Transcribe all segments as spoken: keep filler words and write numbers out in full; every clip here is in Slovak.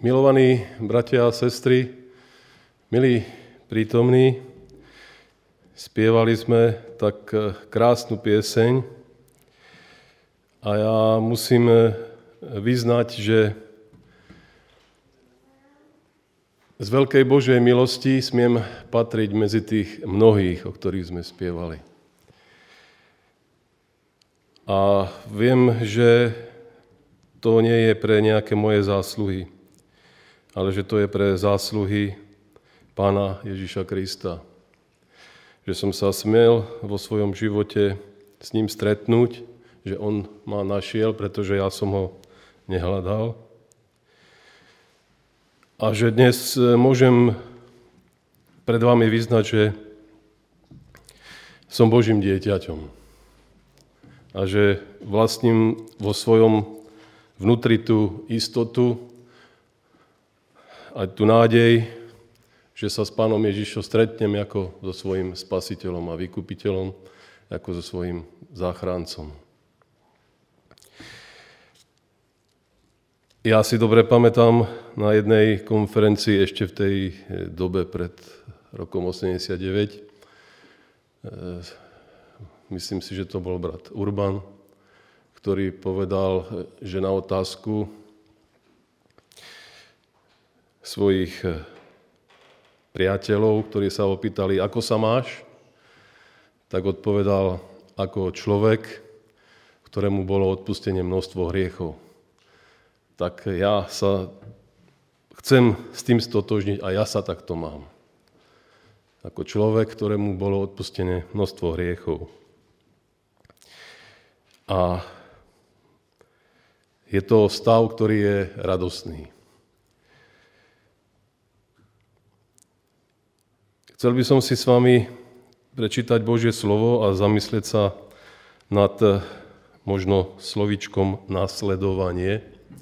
Milovaní bratia a sestry, milí prítomní, spievali sme tak krásnu pieseň a ja musím vyznať, že z veľkej Božej milosti smiem patriť medzi tých mnohých, o ktorých sme spievali. A viem, že to nie je pre nejaké moje zásluhy, ale že to je pre zásluhy Pána Ježiša Krista. Že som sa smiel vo svojom živote s ním stretnúť, že on ma našiel, pretože ja som ho nehľadal. A že dnes môžem pred vami vyznať, že som Božím dieťaťom. A že vlastním vo svojom vnútri tú istotu, aj tú nádej, že sa s Pánom Ježišom stretnem ako so svojím spasiteľom a vykupiteľom, ako so svojím záchrancom. Ja si dobre pamätám na jednej konferencii ešte v tej dobe pred rokom osemdesiatdeväť. Myslím si, že to bol brat Urban, ktorý povedal, že na otázku svojich priateľov, ktorí sa opýtali, ako sa máš, tak odpovedal, ako človek, ktorému bolo odpustené množstvo hriechov. Tak ja sa chcem s tým stotožniť a ja sa takto mám. Ako človek, ktorému bolo odpustené množstvo hriechov. A je to stav, ktorý je radosný. Chcel by som si s vami prečítať Božie slovo a zamyslieť sa nad možno slovíčkom nasledovanie.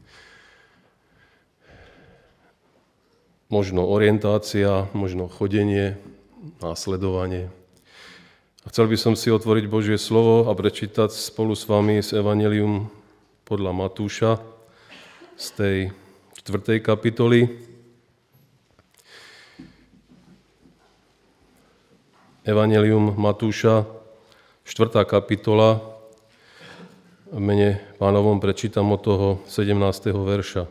Možno orientácia, možno chodenie, nasledovanie. A chcel by som si otvoriť Božie slovo a prečítať spolu s vami z Evangelium podľa Matúša z tej štvrtej kapitoly. Evangelium Matúša, štvrtá kapitola, v mene Pánovom prečítam od toho sedemnásteho verša.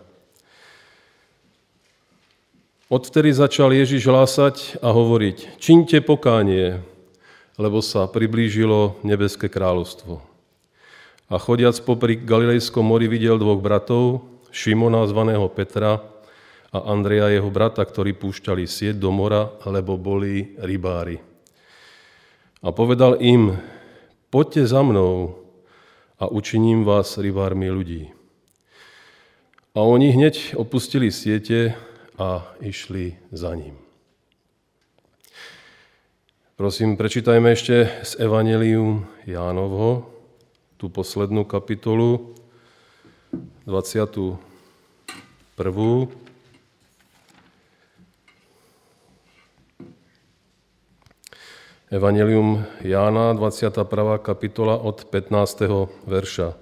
Odvtedy začal Ježiš hlásať a hovoriť, čiňte pokánie, lebo sa priblížilo nebeské kráľovstvo. A chodiac popri Galilejskom mori videl dvoch bratov, Šimona zvaného Petra a Andreja jeho brata, ktorí púšťali sieť do mora, lebo boli rybári. A povedal im, poďte za mnou a učiním vás rybármi ľudí. A oni hneď opustili siete a išli za ním. Prosím, prečítajme ešte z Evangelium Jánovho, tú poslednú kapitolu, dvadsiatu prvú. Evangelium Jána, dvadsiata prvá kapitola od pätnásteho verša.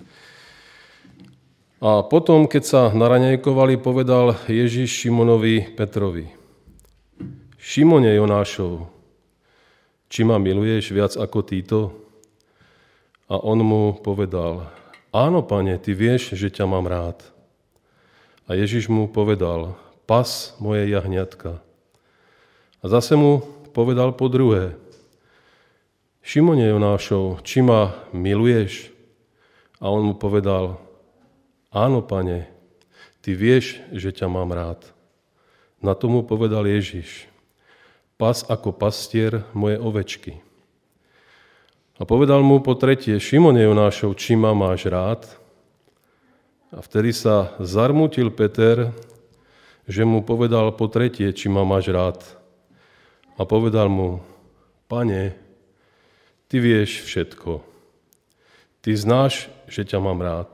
A potom, keď sa naraňajkovali, povedal Ježiš Šimonovi Petrovi, Šimone Jonášov, či ma miluješ viac ako títo? A on mu povedal, áno, Pane, ty vieš, že ťa mám rád. A Ježiš mu povedal, pas moje jahňatka. A zase mu povedal po druhé, Šimone Jonášov, či ma miluješ? A on mu povedal, áno, Pane, ty vieš, že ťa mám rád. Na to mu povedal Ježiš, pas ako pastier moje ovečky. A povedal mu po tretie, Šimone Jonášov, či ma máš rád? A vtedy sa zarmútil Peter, že mu povedal po tretie, či ma máš rád. A povedal mu, Pane, ty vieš všetko. Ty znáš, že ťa mám rád.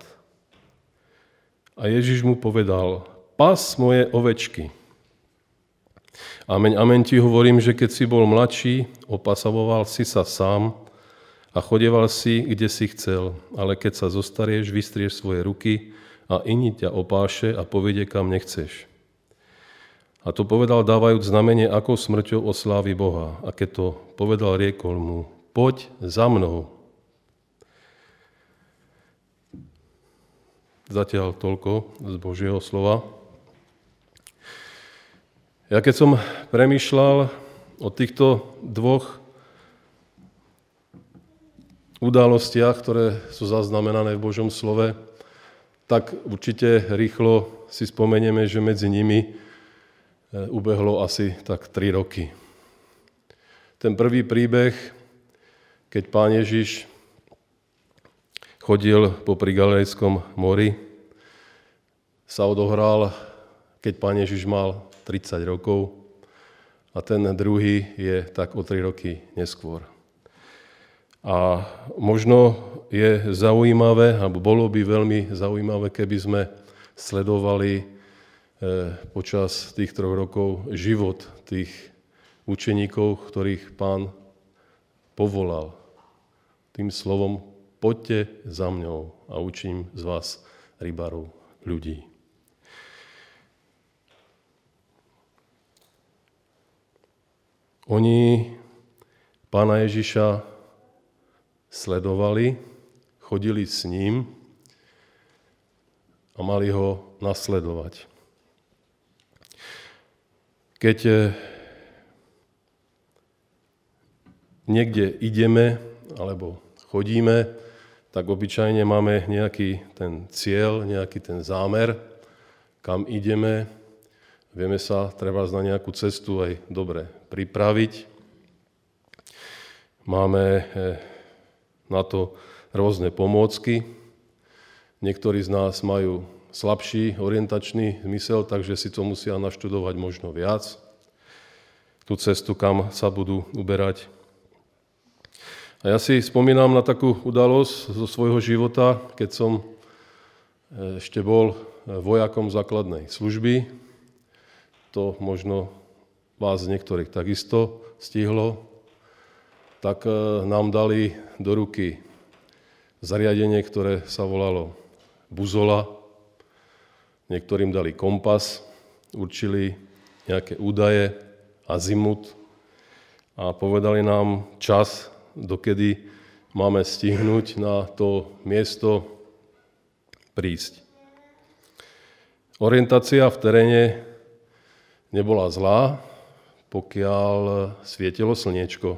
A Ježiš mu povedal, pas moje ovečky. Ameň, ameň ti hovorím, že keď si bol mladší, opasavoval si sa sám a chodieval si, kde si chcel. Ale keď sa zostarieš, vystrieš svoje ruky a iní ťa opáše a povedie, kam nechceš. A to povedal dávajúc znamenie, ako smrťou oslávi Boha. A keď to povedal, riekol mu, poď za mnou. Zatiaľ toľko z Božieho slova. Ja keď som premýšľal o týchto dvoch udalostiach, ktoré sú zaznamenané v Božom slove, tak určite rýchlo si spomenieme, že medzi nimi ubehlo asi tak tri roky. Ten prvý príbeh, keď Pán Ježiš chodil popri Galilejskom mori, sa odohral, keď Pán Ježiš mal tridsať rokov a ten druhý je tak o tri roky neskôr. A možno je zaujímavé, alebo bolo by veľmi zaujímavé, keby sme sledovali počas tých troch rokov život tých učeníkov, ktorých Pán povolal tým slovom poďte za mňou a učím z vás rybárov ľudí. Oni Pána Ježiša sledovali, chodili s ním a mali ho nasledovať. Keď niekde ideme alebo chodíme, tak obyčajne máme nejaký ten cieľ, nejaký ten zámer, kam ideme. Vieme sa treba na nejakú cestu aj dobre pripraviť. Máme na to rôzne pomôcky. Niektorí z nás majú slabší orientačný zmysel, takže si to musia naštudovať možno viac. Tú cestu, kam sa budú uberať. A ja si spomínam na takú udalosť zo svojho života, keď som ešte bol vojakom základnej služby. To možno vás niektorých takisto stihlo. Tak nám dali do ruky zariadenie, ktoré sa volalo buzola. Niektorým dali kompas, určili nejaké údaje, azimut a povedali nám čas, dokedy máme stihnúť na to miesto prísť. Orientácia v teréne nebola zlá, pokiaľ svietilo slniečko.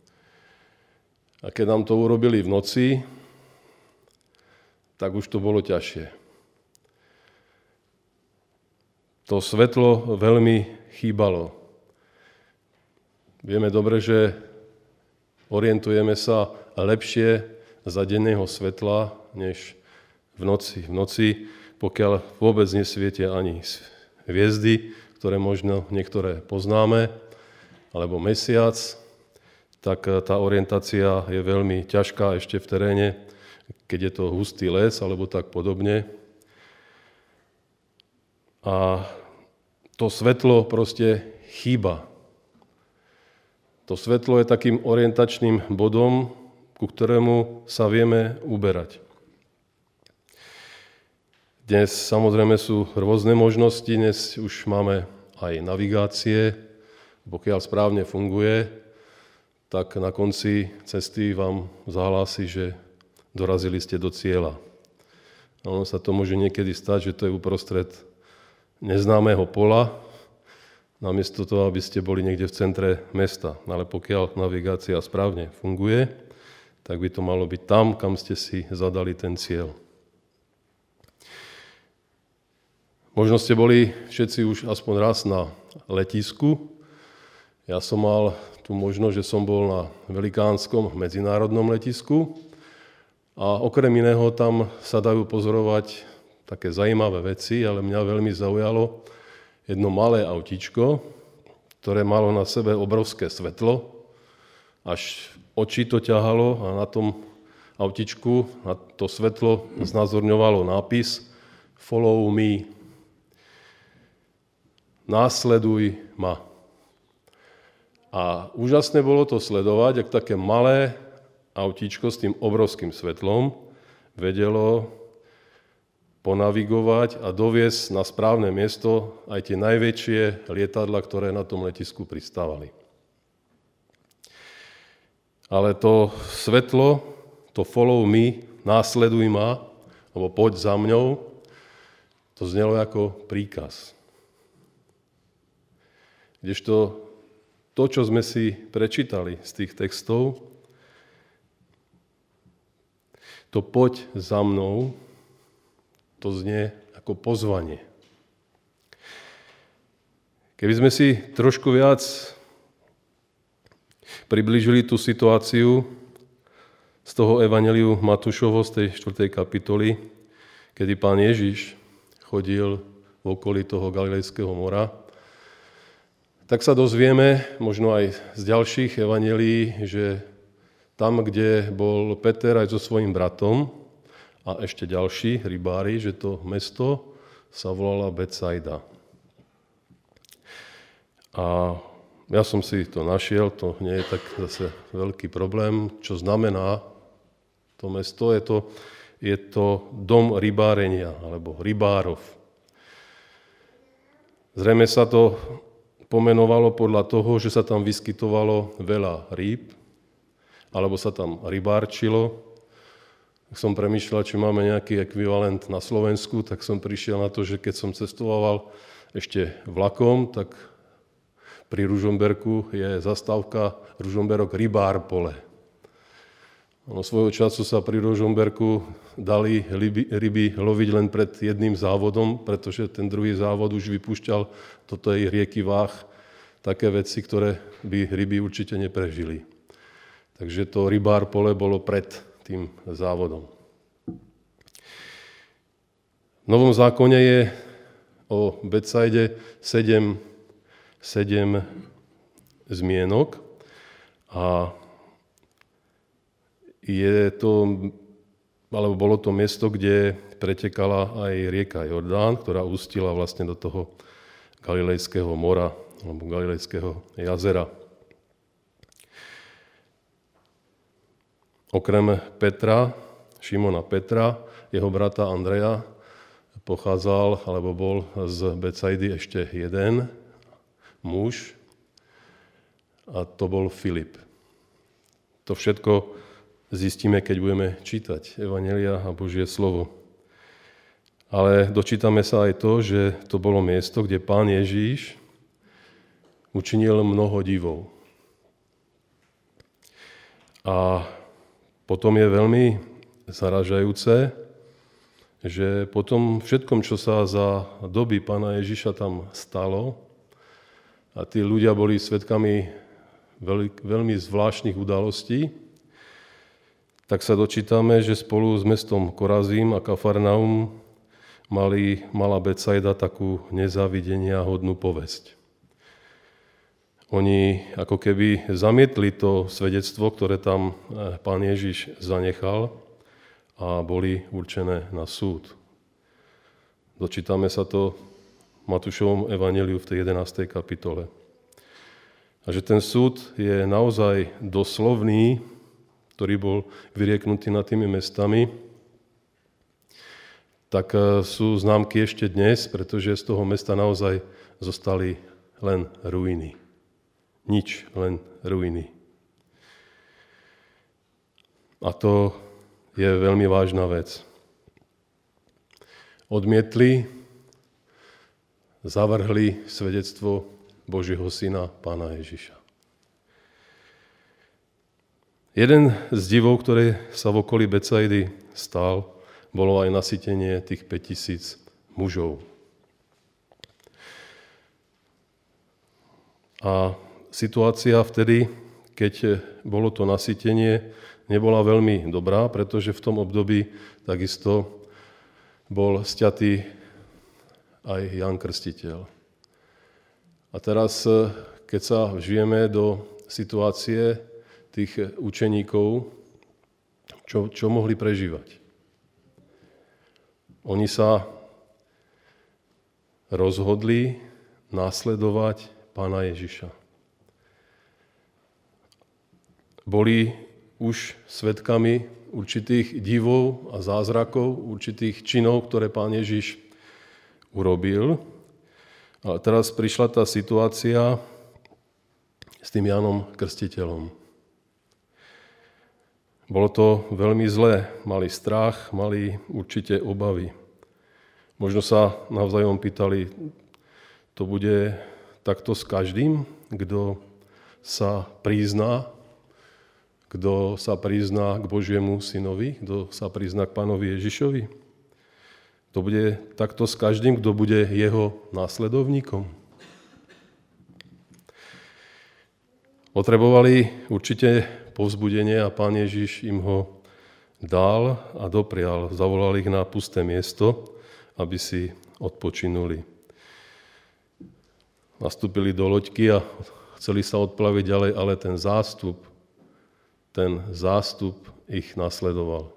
A keď nám to urobili v noci, tak už to bolo ťažšie. To svetlo veľmi chýbalo. Vieme dobre, že orientujeme sa lepšie za denného svetla, než v noci. V noci, pokiaľ vôbec nesvietia ani hviezdy, ktoré možno niektoré poznáme, alebo mesiac, tak tá orientácia je veľmi ťažká ešte v teréne, keď je to hustý les, alebo tak podobne. A to svetlo proste chýba. To svetlo je takým orientačným bodom, ku ktorému sa vieme uberať. Dnes samozrejme sú rôzne možnosti, dnes už máme aj navigácie, pokiaľ správne funguje, tak na konci cesty vám zahlási, že dorazili ste do cieľa. A ono sa to môže niekedy stať, že to je uprostred neznámeho pola, namiesto toho, aby ste boli niekde v centre mesta. Ale pokiaľ navigácia správne funguje, tak by to malo byť tam, kam ste si zadali ten cieľ. Možno ste boli všetci už aspoň raz na letisku. Ja som mal tú možnosť, že som bol na velikánskom medzinárodnom letisku a okrem iného tam sa dajú pozorovať také zaujímavé veci, ale mňa veľmi zaujalo jedno malé autíčko, ktoré malo na sebe obrovské svetlo, až oči to ťahalo a na tom autíčku na to svetlo znázorňovalo nápis Follow me. Následuj ma. A úžasné bolo to sledovať, ak také malé autíčko s tým obrovským svetlom vedelo ponavigovať a doviesť na správne miesto aj tie najväčšie lietadla, ktoré na tom letisku pristávali. Ale to svetlo, to follow me, následuj ma, alebo poď za mňou, to znelo ako príkaz. Kdežto to, čo sme si prečítali z tých textov, to poď za mnou, to znie ako pozvanie. Keby sme si trošku viac priblížili tú situáciu z toho evanjeliu Matúšovho z tej štvrtej kapitoly, kedy Pán Ježiš chodil v okolí toho Galilejského mora, tak sa dozvieme, možno aj z ďalších evanjelií, že tam, kde bol Peter aj so svojím bratom, a ešte ďalší rybári, že to mesto sa volalo Betsaida. A ja som si to našiel, to nie je tak zase veľký problém. Čo znamená to mesto? Je to, je to dom rybárenia, alebo rybárov. Zrejme sa to pomenovalo podľa toho, že sa tam vyskytovalo veľa rýb, alebo sa tam rybárčilo. Som premýšľal, či máme nejaký ekvivalent na Slovensku, tak som prišiel na to, že keď som cestoval ešte vlakom, tak pri Ružomberku je zastávka Ružomberok Rybár pole. No, svojho času sa pri Ružomberku dali ryby, ryby loviť len pred jedným závodom, pretože ten druhý závod už vypúšťal do tej rieky Váh také veci, ktoré by ryby určite neprežili. Takže to Rybár pole bolo pred tým závodom. V Novom zákone je o Betsaide sedem, sedem zmienok a je to, alebo bolo to miesto, kde pretekala aj rieka Jordán, ktorá ústila vlastne do toho Galilejského mora, alebo Galilejského jazera. Okrem Petra, Šimona Petra, jeho brata Andreja, pochádzal, alebo bol z Betsaidy ešte jeden muž, a to bol Filip. To všetko zistíme, keď budeme čítať Evanjelia a Božie slovo. Ale dočítame sa aj to, že to bolo miesto, kde Pán Ježíš učinil mnoho divov. A potom je veľmi zaražajúce, že po tom všetkom, čo sa za doby Pána Ježiša tam stalo, a tí ľudia boli svedkami veľ, veľmi zvláštnych udalostí, tak sa dočítame, že spolu s mestom Korazím a Kafarnaum mali, mala Betsaida takú nezávidenia hodnú povesť. Oni ako keby zamietli to svedectvo, ktoré tam Pán Ježiš zanechal, a boli určené na súd. Dočítame sa to v Matúšovom evanjeliu v tej jedenástej kapitole. A že ten súd je naozaj doslovný, ktorý bol vyrieknutý nad tými mestami, tak sú známky ešte dnes, pretože z toho mesta naozaj zostali len ruiny. Nič, len ruiny. A to je veľmi vážna vec. Odmietli, zavrhli svedectvo Božieho syna, Pána Ježiša. Jeden z divov, ktoré sa v okolí Betsaidy stal, bolo aj nasytenie tých päťtisíc mužov. A situácia vtedy, keď bolo to nasytenie, nebola veľmi dobrá, pretože v tom období takisto bol sťatý aj Ján Krstiteľ. A teraz, keď sa vžijeme do situácie tých učeníkov, čo, čo mohli prežívať? Oni sa rozhodli následovať Pána Ježiša. Boli už svedkami určitých divov a zázrakov, určitých činov, ktoré Pán Ježiš urobil. Ale teraz prišla tá situácia s tým Jánom Krstiteľom. Bolo to veľmi zlé, mali strach, mali určite obavy. Možno sa navzájom pýtali, to bude takto s každým, kto sa prizná, kto sa prizná k Božiemu synovi, kto sa prizná k Pánovi Ježišovi. To bude takto s každým, kto bude jeho následovníkom. Potrebovali určite povzbudenie a Pán Ježiš im ho dal a doprial. Zavolal ich na pusté miesto, aby si odpočinuli. Nastúpili do loďky a chceli sa odplaviť ďalej, ale ten zástup, ten zástup ich nasledoval.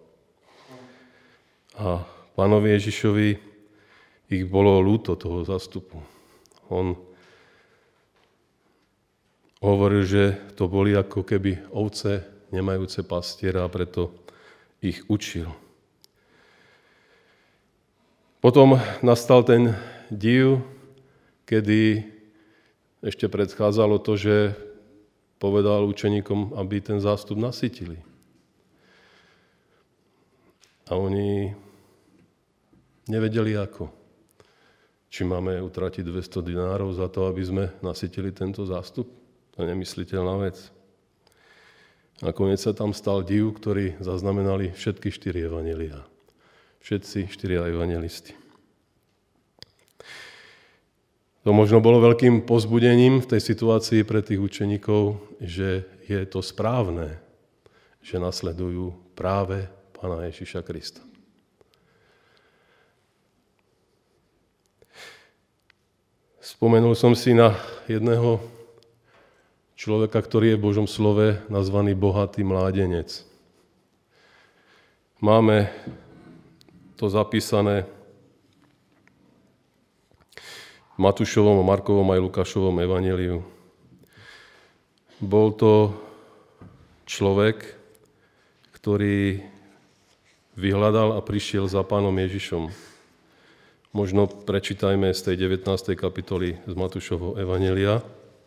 A Pánovi Ježišovi ich bolo ľúto toho zástupu. On hovoril, že to boli ako keby ovce nemajúce pastiera a preto ich učil. Potom nastal ten div, kedy ešte predchádzalo to, že povedal učeníkom, aby ten zástup nasytili. A oni nevedeli ako. Či máme utratiť dvesto dinárov za to, aby sme nasytili tento zástup? To je nemysliteľná vec. Nakoniec sa tam stal div, ktorý zaznamenali všetky štyri evanjeliá. Všetci štyria evanjelisti. To možno bolo veľkým povzbudením v tej situácii pre tých učeníkov, že je to správne, že nasledujú práve Pána Ježiša Krista. Spomenul som si na jedného človeka, ktorý je v Božom slove nazvaný bohatý mládenec. Máme to zapísané v Matúšovom, Markovom aj Lukášovom evanjeliu. Bol to človek, ktorý vyhľadal a prišiel za Pánom Ježišom. Možno prečítajme z tej devätnástej kapitoly z Matúšovho evanjelia.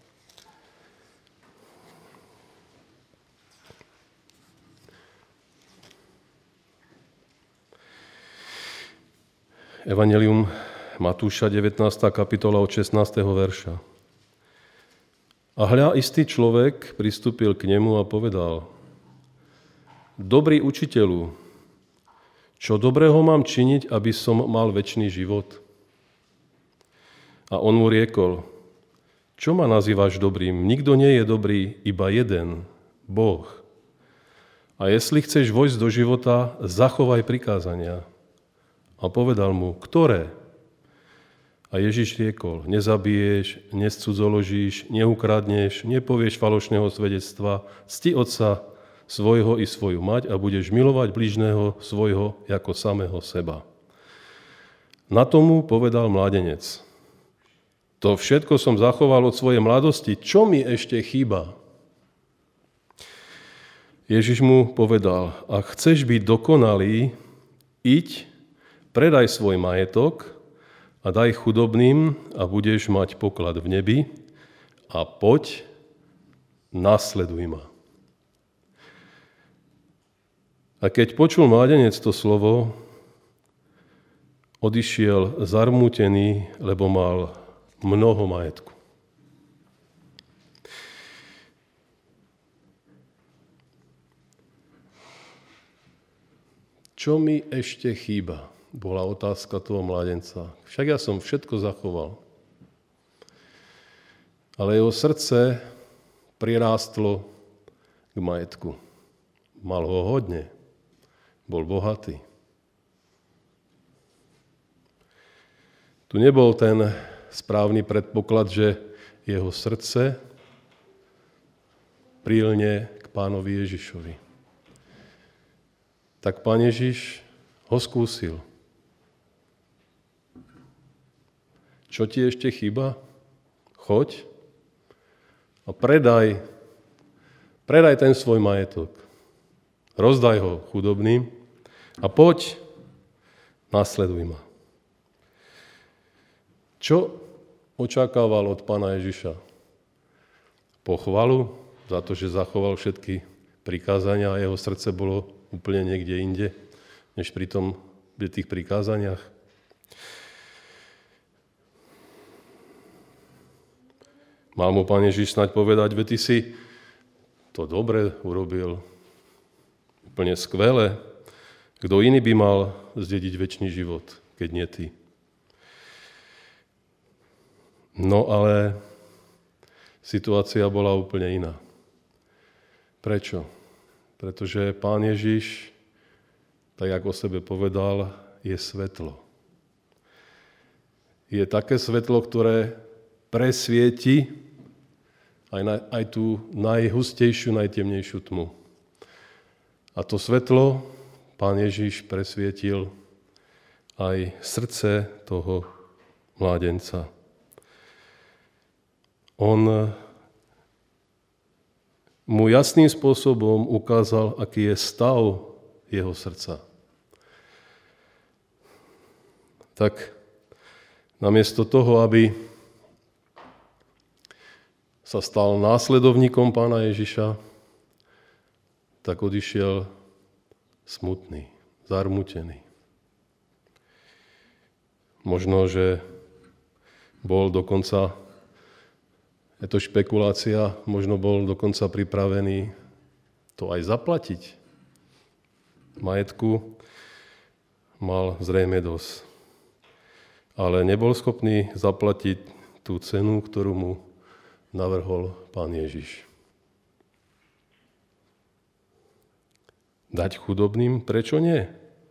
Evanjelium Matúša, devätnásta kapitola od šestnásteho verša. A hľa, istý človek pristúpil k nemu a povedal: Dobrý učiteľu, čo dobrého mám činiť, aby som mal večný život? A on mu riekol: Čo ma nazývaš dobrým? Nikto nie je dobrý, iba jeden, Boh. A jestli chceš vojsť do života, zachovaj prikázania. A povedal mu: Ktoré? A Ježiš riekol: Nezabiješ, nescudzoložíš, neukradneš, nepovieš falošného svedectva, cti otca svojho i svoju mať a budeš milovať blížneho svojho ako samého seba. Na tomu povedal mládenec: To všetko som zachoval od svojej mladosti, čo mi ešte chýba? Ježiš mu povedal: Ak chceš byť dokonalý, iď, predaj svoj majetok a daj chudobným a budeš mať poklad v nebi a poď, nasleduj ma. A keď počul mládenec to slovo, odišiel zarmútený, lebo mal mnoho majetku. Čo mi ešte chýba? Bola otázka toho mládenca. Však ja som všetko zachoval. Ale jeho srdce prirástlo k majetku. Mal ho hodne. Bol bohatý. Tu nebol ten správny predpoklad, že jeho srdce prilne k Pánovi Ježišovi. Tak Pán Ježiš ho skúsil. Čo ti ešte chýba? Choď a predaj, predaj ten svoj majetok. rozdaj ho chudobným a poď, nasleduj ma. Čo očakával od Pána Ježiša? Pochvalu za to, že zachoval všetky prikázania a jeho srdce bolo úplne niekde inde, než pri tom, pri tých prikázaniach. Mal mu Pán Ježiš snáď povedať, veď ty si to dobre urobil, úplne skvelé. Kto iný by mal zdediť večný život, keď nie ty? No ale situácia bola úplne iná. Prečo? Pretože Pán Ježiš, tak ako o sebe povedal, je svetlo. Je také svetlo, ktoré presvieti aj, na, aj tú najhustejšiu, najtemnejšiu tmu. A to svetlo Pán Ježiš presvietil aj srdce toho mládenca. On mu jasným spôsobom ukázal, aký je stav jeho srdca. Tak namiesto toho, aby sa stal následovníkom Pána Ježiša, tak odišiel smutný, zarmutený. Možno, že bol dokonca, je to špekulácia, možno bol dokonca pripravený to aj zaplatiť. Majetku mal zrejme dosť, ale nebol schopný zaplatiť tú cenu, ktorú mu navrhol Pán Ježiš. Dať chudobným? Prečo nie?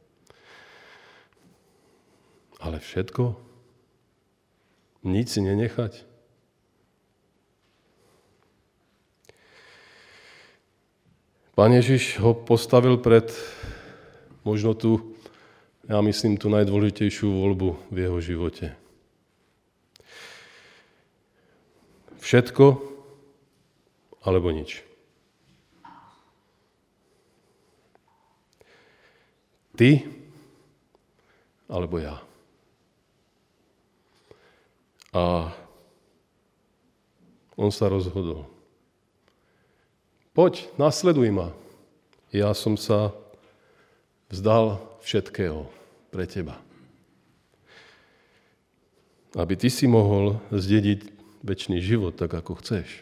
Ale všetko? Nič si nenechať? Pán Ježiš ho postavil pred možno tú, ja myslím, tú najdôležitejšiu voľbu v jeho živote. Všetko alebo nič. Ty alebo ja. A on sa rozhodol. Poď, nasleduj ma. Ja som sa vzdal všetkého pre teba. Aby ty si mohol zdediť večný život, tak ako chceš.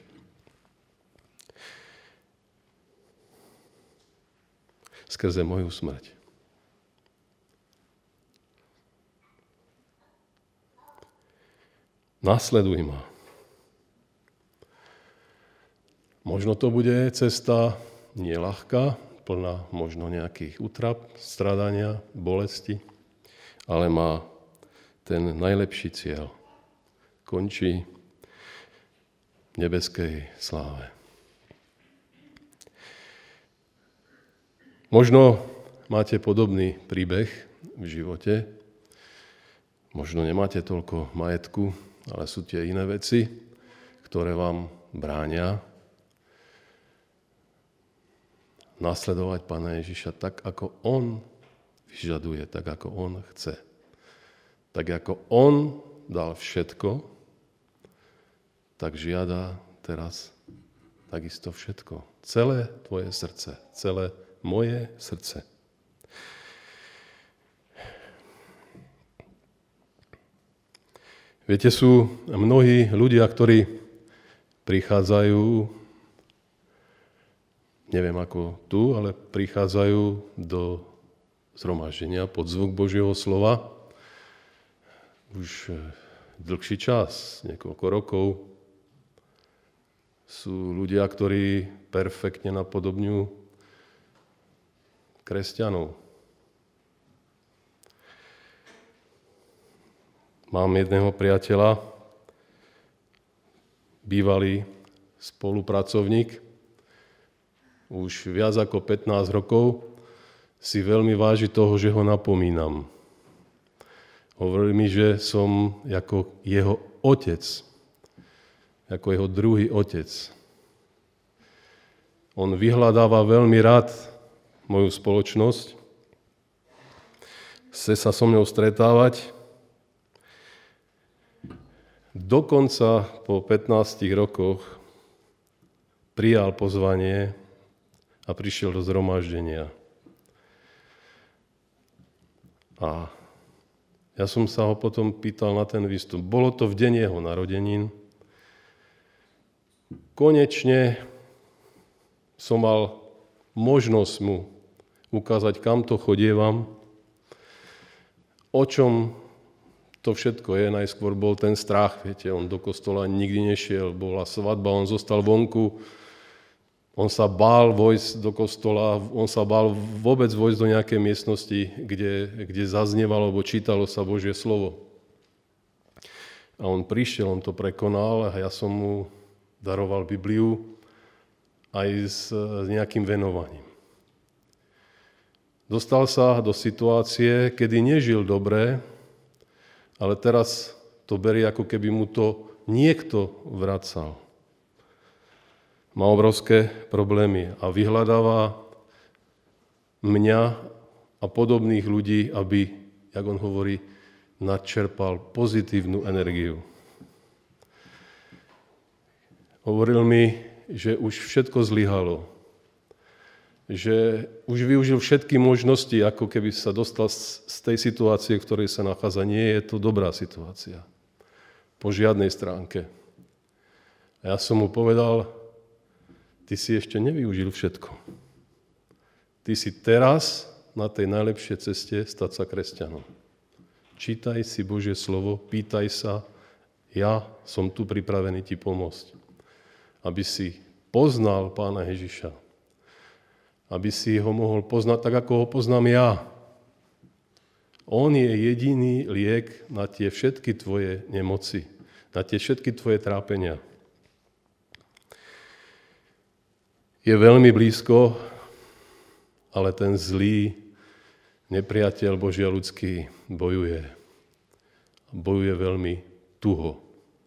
Skrze moju smrť. Nasleduj ma. Možno to bude cesta neľahká, plná možno nejakých útrap, stradania, bolesti, ale má ten najlepší cieľ. Končí v nebeskej sláve. Možno máte podobný príbeh v živote, možno nemáte toľko majetku, ale sú tie iné veci, ktoré vám bránia nasledovať Pána Ježiša tak, ako on vyžaduje, tak, ako on chce. Tak, ako on dal všetko, tak žiada teraz takisto všetko. Celé tvoje srdce, celé moje srdce. Viete, sú mnohí ľudia, ktorí prichádzajú, neviem ako tu, ale prichádzajú do zhromaždenia pod zvuk Božieho slova už dlhší čas, niekoľko rokov. Sú ľudia, ktorí perfektne napodobňujú kresťanov. Mám jedného priateľa, bývalý spolupracovník, už viac ako pätnásť rokov si veľmi váži toho, že ho napomínam. Hovoril mi, že som ako jeho otec, ako jeho druhý otec. On vyhľadáva veľmi rád moju spoločnosť. Chce sa so mnou stretávať. Dokonca po pätnástich rokoch prijal pozvanie a prišiel do zhromaždenia. A ja som sa ho potom pýtal na ten výstup. Bolo to v deň jeho narodenín. Konečne som mal možnosť mu ukázať, kam to chodievam, o čom to všetko je. Najskôr bol ten strach, viete, on do kostola nikdy nešiel, bola svadba, on zostal vonku, on sa bál vojsť do kostola, on sa bál vôbec vojsť do nejakej miestnosti, kde, kde zaznievalo alebo čítalo sa Božie slovo. A on prišiel, on to prekonal a ja som mu daroval Bibliu aj s nejakým venovaním. Dostal sa do situácie, kedy nežil dobre, ale teraz to berie, ako keby mu to niekto vracal. Má obrovské problémy a vyhľadáva mňa a podobných ľudí, aby, jak on hovorí, nadčerpal pozitívnu energiu. Hovoril mi, že už všetko zlyhalo, že už využil všetky možnosti, ako keby sa dostal z tej situácie, v ktorej sa nachádza. Nie je to dobrá situácia. Po žiadnej stránke. A ja som mu povedal, ty si ešte nevyužil všetko. Ty si teraz na tej najlepšej ceste stať sa kresťanom. Čítaj si Božie slovo, pýtaj sa, ja som tu pripravený ti pomôcť. Aby si poznal Pána Ježiša. Aby si ho mohol poznať tak, ako ho poznám ja. On je jediný liek na tie všetky tvoje nemoci, na tie všetky tvoje trápenia. Je veľmi blízko, ale ten zlý nepriateľ Božia ľudský bojuje. Bojuje veľmi tuho.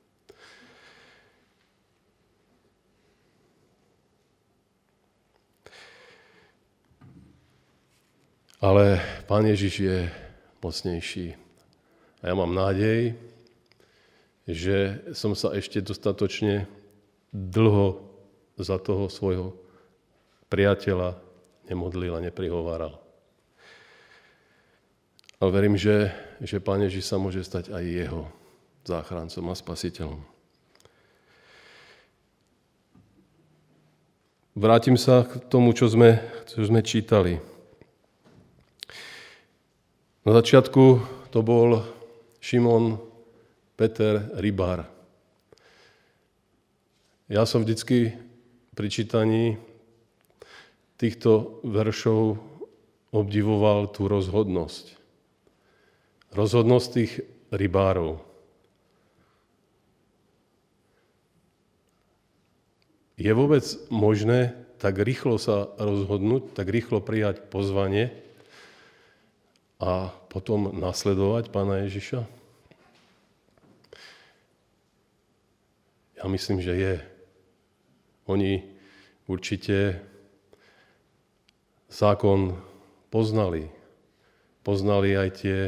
Ale Pán Ježiš je mocnejší. A ja mám nádej, že som sa ešte dostatočne dlho za toho svojho priateľa nemodlil a neprihováral. Ale verím, že, že Pán Ježiš sa môže stať aj jeho záchrancom a spasiteľom. Vrátim sa k tomu, čo sme, čo sme čítali. Na začiatku to bol Šimon Peter rybár. Ja som vždycky pri čítaní týchto veršov obdivoval tú rozhodnosť. Rozhodnosť tých rybárov. Je vôbec možné tak rýchlo sa rozhodnúť, tak rýchlo prijať pozvanie a potom nasledovať Pána Ježiša? Ja myslím, že je. Oni určite zákon poznali. Poznali aj tie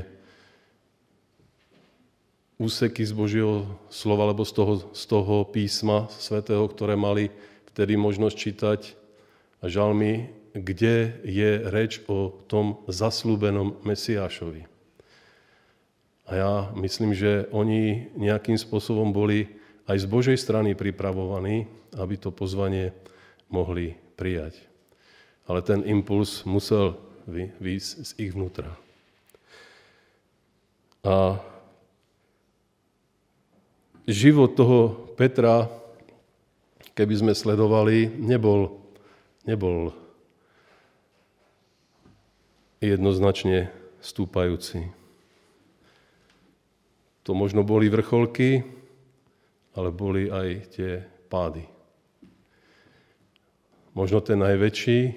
úseky z Božieho slova, alebo z toho, z toho písma svätého, ktoré mali vtedy možnosť čítať a žalmy, kde je reč o tom zasľúbenom Mesiášovi. A ja myslím, že oni nejakým spôsobom boli aj z Božej strany pripravovaní, aby to pozvanie mohli prijať. Ale ten impuls musel výjsť z ich vnútra. A život toho Petra, keby sme sledovali, nebol, nebol jednoznačne stúpajúci. To možno boli vrcholky, ale boli aj tie pády. Možno ten najväčší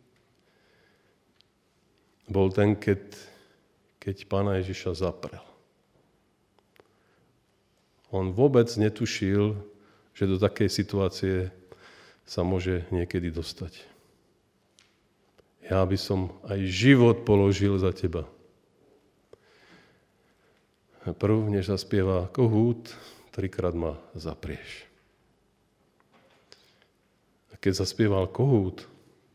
bol ten, keď, keď Pána Ježiša zaprel. On vôbec netušil, že do takej situácie sa môže niekedy dostať. ja by som aj život položil za teba. Prv, než zaspieva kohút, trikrát ma zaprieš. A keď zaspieval kohút,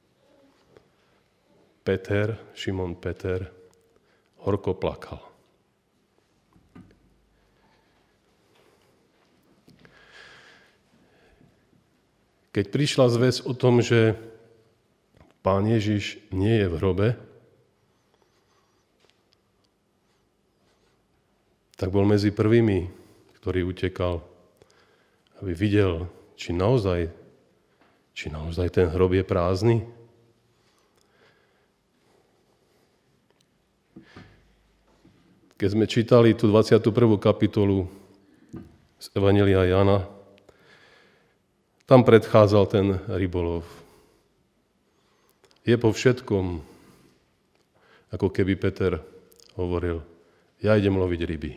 Peter, Šimon Peter, horko plakal. Keď prišla zvesť o tom, že Pán Ježiš nie je v hrobe, tak bol medzi prvými, ktorý utekal, aby videl, či naozaj, či naozaj ten hrob je prázdny. Keď sme čítali tú dvadsiatu prvú kapitolu z Evanjelia Jana, tam predchádzal ten rybolov. Je po všetkom, ako keby Peter hovoril, ja idem loviť ryby.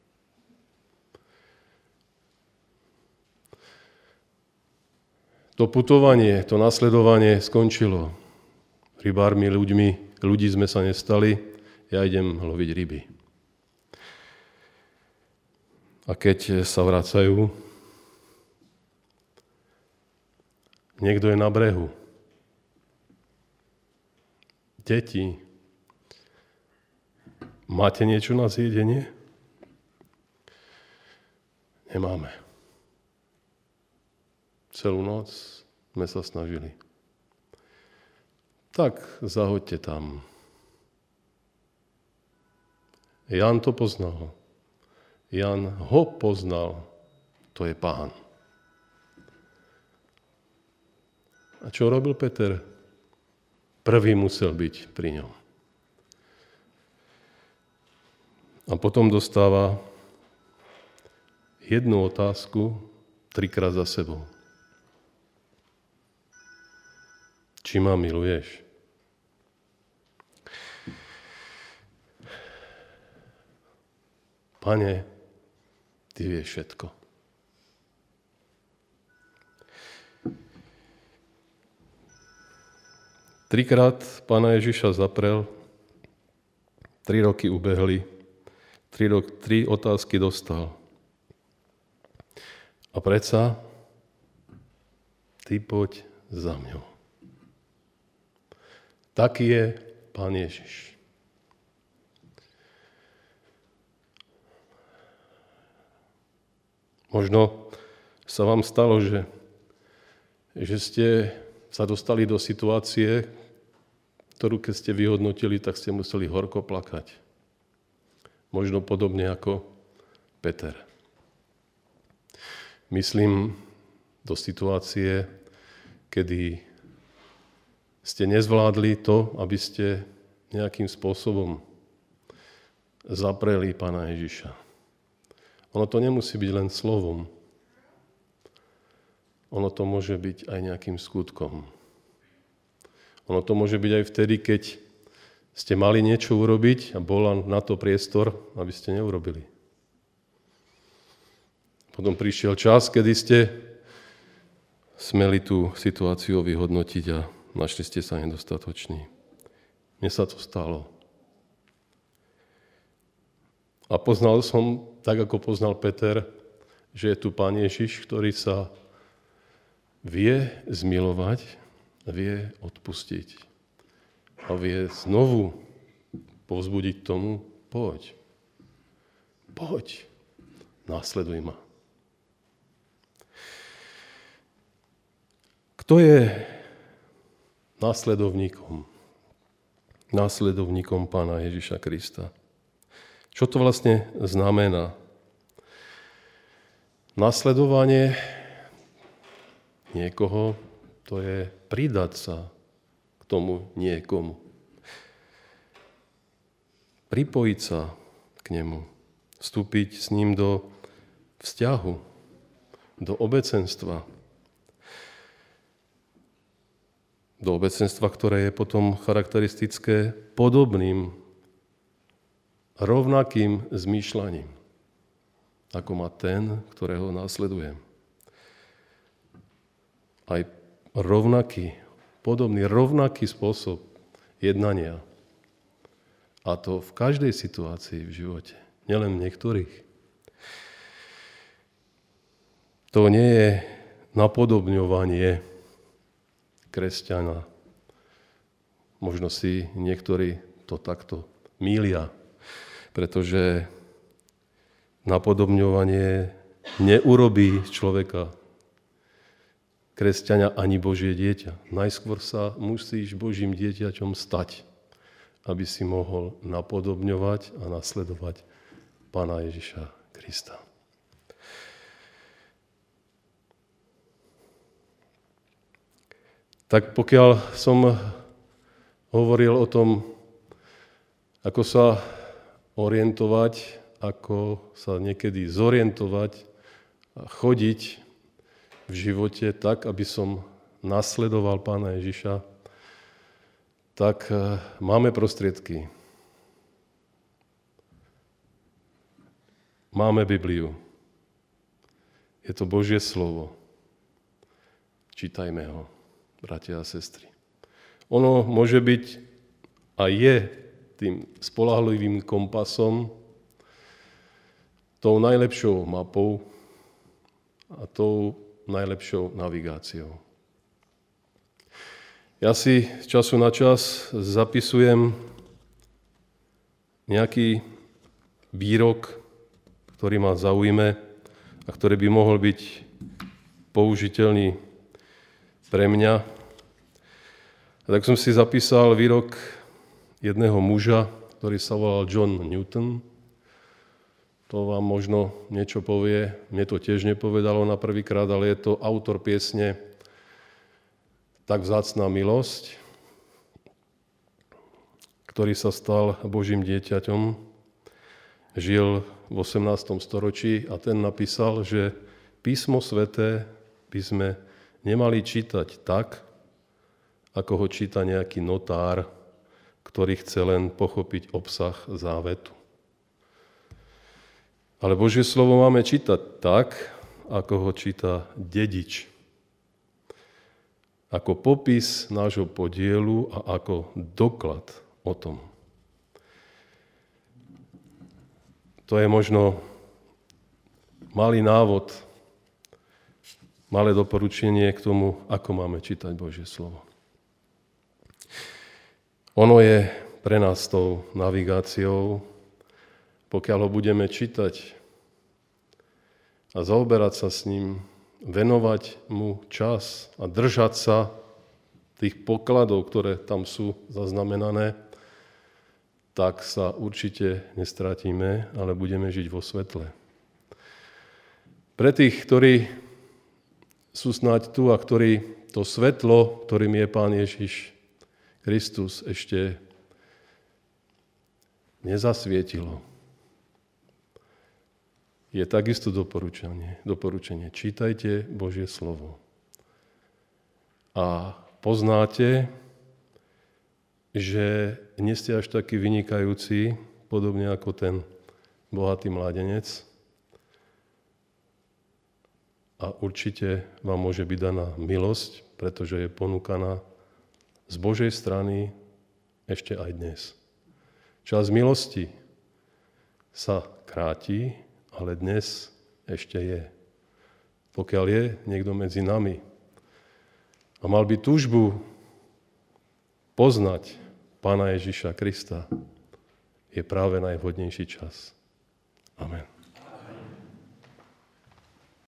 To putovanie, to nasledovanie skončilo. Rybármi, ľuďmi, ľudí sme sa nestali, ja idem loviť ryby. A keď sa vracajú, niekto je na brehu. Deti, máte niečo na zjedenie? Nemáme. Celú noc sme sa snažili. Tak zahoďte tam. Jan to poznal. Jan ho poznal. To je Pán. A čo robil Peter? Prvý musel byť pri ňom. A potom dostáva jednu otázku trikrát za sebou. Či ma miluješ? Pane, ty vieš všetko. Trikrát Pána Ježiša zaprel, tri roky ubehli, tri, rok, tri otázky dostal. A predsa, ty poď za mňou. Taký je Pán Ježiš. Možno sa vám stalo, že, že ste sa dostali do situácie, ktorú keď ste vyhodnotili, tak ste museli horko plakať. Možno podobne ako Peter. Myslím do situácie, kedy ste nezvládli to, aby ste nejakým spôsobom zapreli Pána Ježiša. Ono to nemusí byť len slovom. Ono to môže byť aj nejakým skutkom. Ono to môže byť aj vtedy, keď ste mali niečo urobiť a bola na to priestor, aby ste neurobili. Potom prišiel čas, kedy ste smeli tú situáciu vyhodnotiť a našli ste sa nedostatoční. Mne sa to stalo. A poznal som, tak ako poznal Peter, že je tu Pán Ježiš, ktorý sa vie zmilovať, vie odpustiť a vie znovu povzbudiť tomu, poď, poď, následuj ma. Kto je následovníkom? Následovníkom Pána Ježiša Krista. Čo to vlastne znamená? Nasledovanie niekoho, to je pridať sa k tomu niekomu. Pripojiť sa k nemu. Vstúpiť s ním do vzťahu, do obecenstva. Do obecenstva, ktoré je potom charakteristické podobným, rovnakým zmýšľaním, ako má ten, ktorého následujem. Aj rovnaký, podobný, rovnaký spôsob jednania. A to v každej situácii v živote, nielen v niektorých. To nie je napodobňovanie kresťana. Možno si niektorí to takto mýlia, pretože napodobňovanie neurobí z človeka kresťana ani Božie dieťa. Najskôr sa musíš Božím dieťaťom stať, aby si mohol napodobňovať a nasledovať Pána Ježiša Krista. Tak pokiaľ som hovoril o tom, ako sa orientovať, ako sa niekedy zorientovať a chodiť v živote tak, aby som nasledoval Pána Ježiša, tak máme prostriedky. Máme Bibliu. Je to Božie slovo. Čítajme ho, bratia a sestry. Ono môže byť a je tým spoľahlivým kompasom, tou najlepšou mapou a tou najlepšou navigáciou. Ja si z času na čas zapisujem nejaký výrok, ktorý ma zaujme a ktorý by mohol byť použiteľný pre mňa. A tak som si zapísal výrok jedného muža, ktorý sa volal John Newton. To vám možno niečo povie. Mne to tiež nepovedalo na prvýkrát, ale je to autor piesne Tak vzácna milosť, ktorý sa stal Božím dieťaťom, žil v osemnástom storočí a ten napísal, že písmo sväté by sme nemali čítať tak, ako ho číta nejaký notár, ktorý chce len pochopiť obsah závetu. Ale Božie slovo máme čítať tak, ako ho číta dedič. Ako popis nášho podielu a ako doklad o tom. To je možno malý návod, malé doporučenie k tomu, ako máme čítať Božie slovo. Ono je pre nás tou navigáciou, pokiaľ ho budeme čítať a zaoberať sa s ním, venovať mu čas a držať sa tých pokladov, ktoré tam sú zaznamenané, tak sa určite nestratíme, ale budeme žiť vo svetle. Pre tých, ktorí sú snáď tu a ktorí to svetlo, ktorým je Pán Ježiš Kristus, ešte nezasvietilo, je takisto doporučenie. doporučenie. Čítajte Božie slovo. A poznáte, že nie ste až taký vynikajúci, podobne ako ten bohatý mládenec. A určite vám môže byť daná milosť, pretože je ponúkaná z Božej strany ešte aj dnes. Čas milosti sa kráti, ale dnes ešte je. Pokiaľ je niekto medzi nami a mal by túžbu poznať Pána Ježiša Krista, je práve najvhodnejší čas. Amen.